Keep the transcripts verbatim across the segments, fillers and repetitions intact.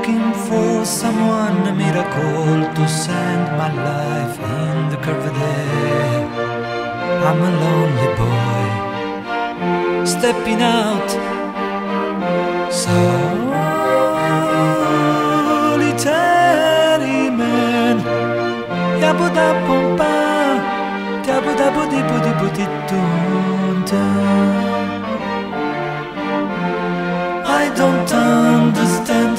looking for someone, a miracle to send my life in the curved air. I'm a lonely boy, stepping out, solitary man. Yabuda pompa, yabuda budi budi budi tunta. I don't understand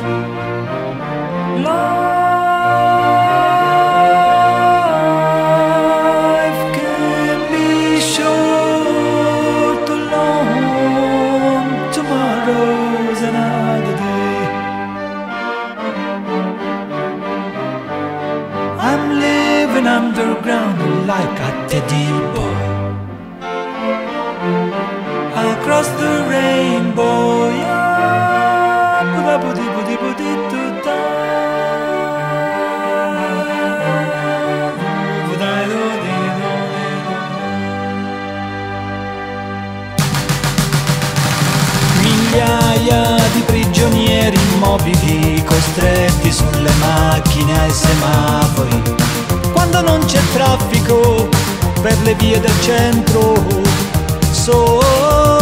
life can be short or long. Tomorrow's another day. I'm living underground like a teddy boy across the rainbow. Budi budi budi tuta. Migliaia di prigionieri immobili costretti sulle macchine ai semafori. Quando non c'è traffico per le vie del centro, solo